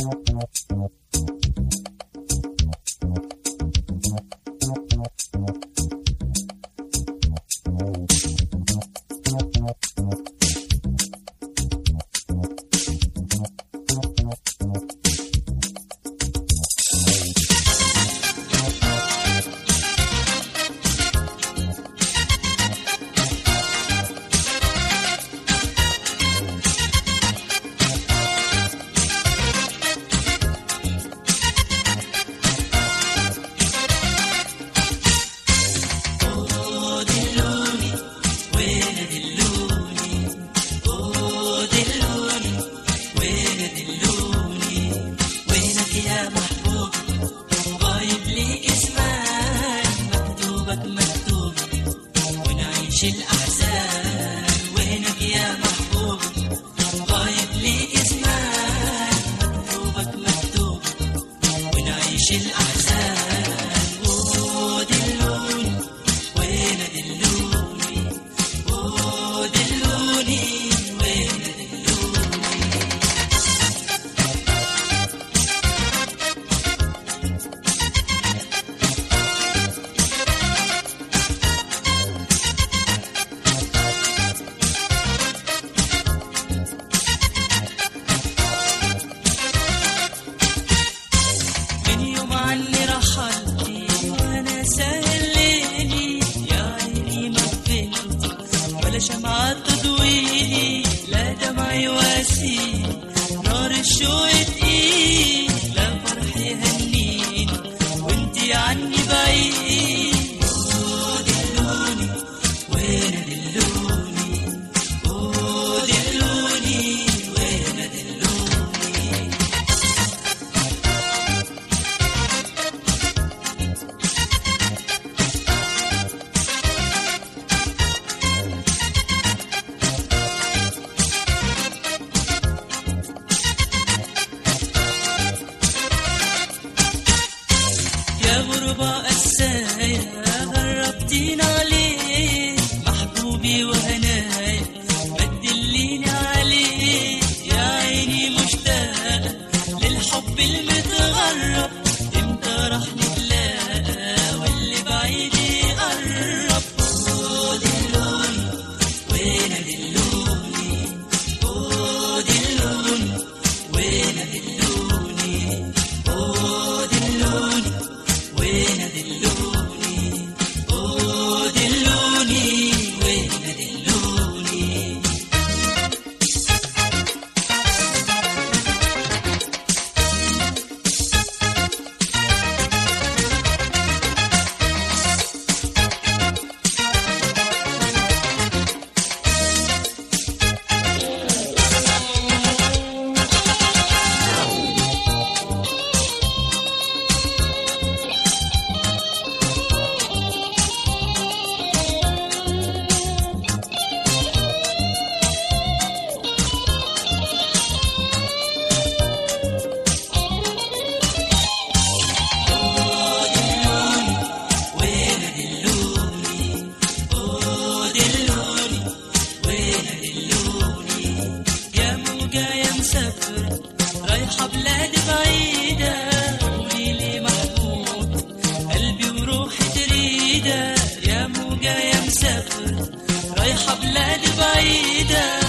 الأحزان وينك يا محبوب غايب لي اسمك مكتوبك مكتوب ونعيش الأحزان ودلوني وين دلوني ودلوني وين عني رحلتي وانا سهل ليلي يا عيني ما فهمت ولا شمعة تضويلي لا دمع يواسي نار الشوق تقيل لا فرح يهنيني وانتي عني بعيد دلوني وين دلوني دلوني وين دلوني يا غربة قسايا غربتينا عليه محبوبي وهنايا بدليني عليه يا عيني مشتاقة للحب المتغرب امتى رح نتلاقى واللي بعيد يقرب دلوني وين دلوني دلوني وين دلوني دلوني وين دلوني دلوني وين دلوني رايحة بلاد بعيدة قوليلي محبوب قلبي وروحي تريدة يا موجة يا مسافر رايحة بلاد بعيدة